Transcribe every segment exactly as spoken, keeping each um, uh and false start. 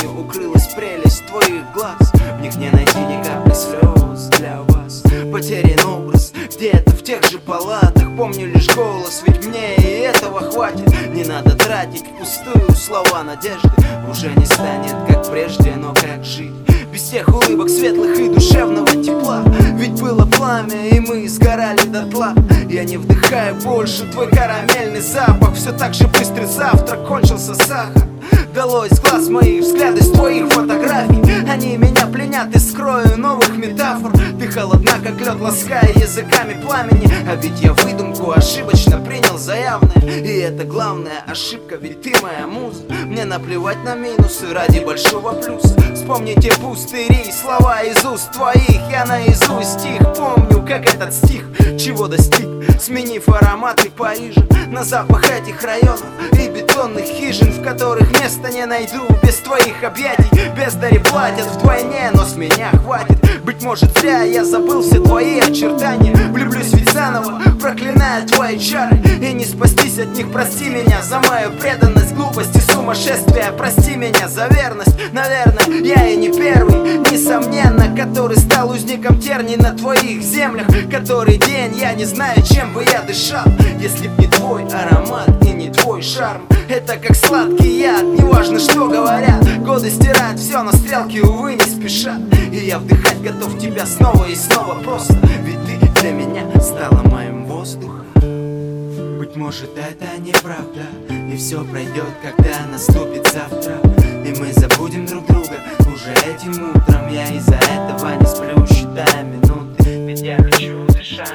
тенью укрылась прелесть твоих глаз. В них не найти ни капли слез для вас. Потерян образ где-то в тех же палатах. Помню лишь голос, ведь мне и этого хватит. Не надо тратить впустую слова надежды. Уже не станет как прежде, но как жить без тех улыбок светлых и душевного тепла? Ведь было пламя, и мы сгорали дотла. Я не вдыхаю больше твой карамельный запах. Все так же быстро завтрак, кончился сахар. Далось с глаз моих взгляды с твоих фотографий. Они меня пленят и скрою новых метафор. Ты холодна, как лед, лаская языками пламени. А ведь я выдумку ошибочно принял за явное. И это главная ошибка, ведь ты моя муза. Мне наплевать на минусы ради большого плюса. Вспомните пустыри, слова из уст твоих. Я наизусть их помню, как этот стих. Чего достиг, сменив ароматы Парижа на запах этих районов и бетонных хижин, в которых места не найду без твоих объятий. Бездари платят вдвойне, но с меня хватит. Быть может, зря я забыл все твои очертания. Влюблюсь ведь заново, проклиная твои чары. И не спастись от них, прости меня за мою преданность, глупость и сумасшествие. Прости меня за верность, наверное, я и не первый, несомненно, который стал узником терний на твоих землях. Который день я не знаю, чем бы я дышал, если б не твой аромат и не твой шарм. Это как сладкий яд, неважно что говорят. Годы стирают все, но стрелки, увы, не спешат. И я вдыхать готов тебя снова и снова просто. Ведь ты для меня стала моим воздухом. Быть может, это неправда, и все пройдет, когда наступит завтра. И мы забудем друг друга уже этим утром. Я из-за этого не сплю, считая минуты. Ведь я хочу дышать,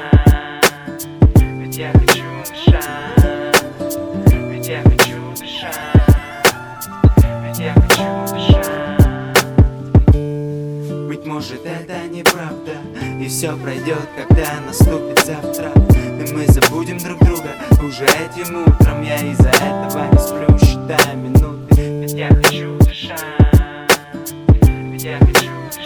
ведь я хочу дышать, ведь я хочу дышать, ведь я хочу дышать. Быть может, это неправда, и все пройдет, когда наступит завтра. И мы забудем друг друга уже этим утром. Я из-за этого не сплю, считая минуты. Ведь я хочу дышать, ведь я хочу дышать.